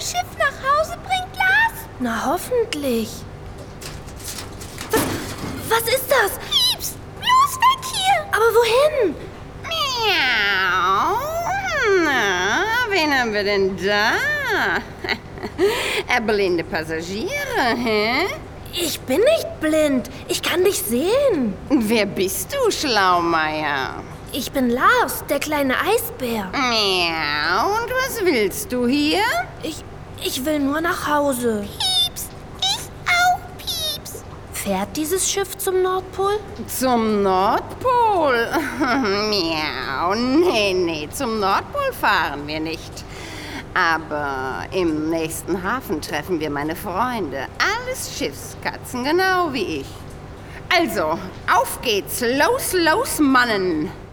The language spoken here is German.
Schiff nach Hause bringt, Lars? Na, hoffentlich. Was ist das? Pieps, bloß weg hier! Aber wohin? Miau. Na, wen haben wir denn da? Blinde Passagiere, hä? Ich bin nicht blind. Ich kann dich sehen. Wer bist du, Schlaumeier? Ich bin Lars, der kleine Eisbär. Miau, und was willst du hier? Ich will nur nach Hause. Pieps, ich auch, Pieps. Fährt dieses Schiff zum Nordpol? Zum Nordpol? Miau, nee, zum Nordpol fahren wir nicht. Aber im nächsten Hafen treffen wir meine Freunde. Alles Schiffskatzen, genau wie ich. Also, auf geht's. Los, Mannen.